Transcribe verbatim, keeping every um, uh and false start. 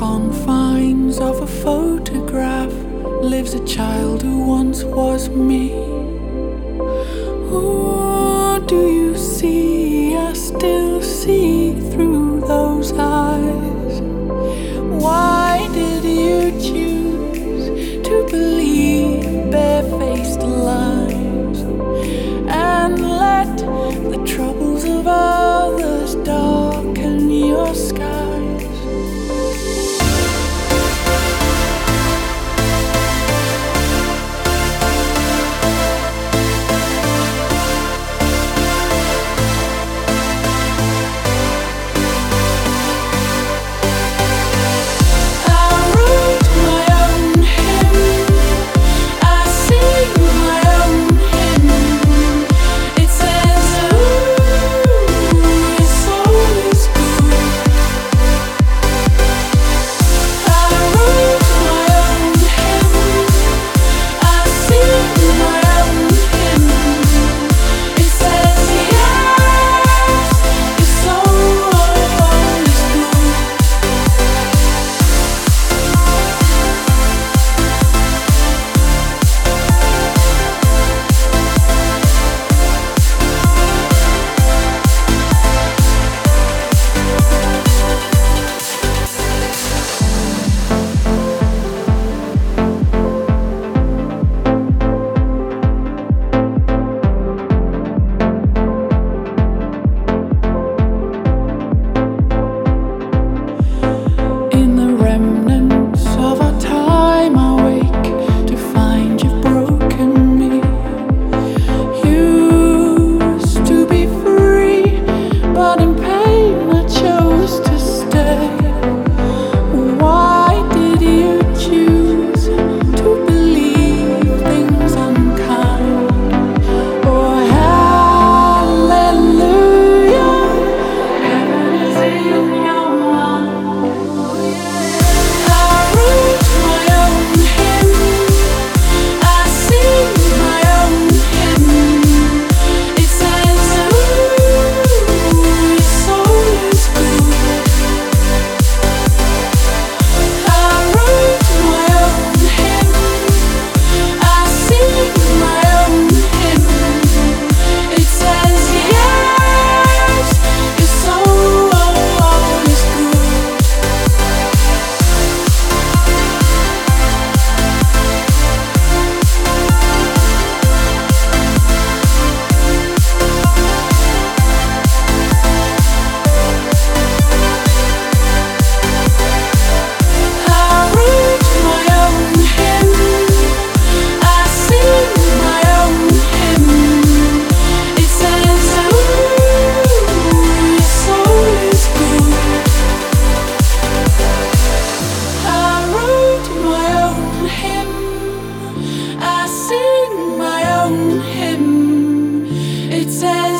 confines of a photograph lives a child who once was me. Who do you see? I still see through those eyes. Why did you choose to believe bare-faced lies and let the troubles of others darken your skies? It says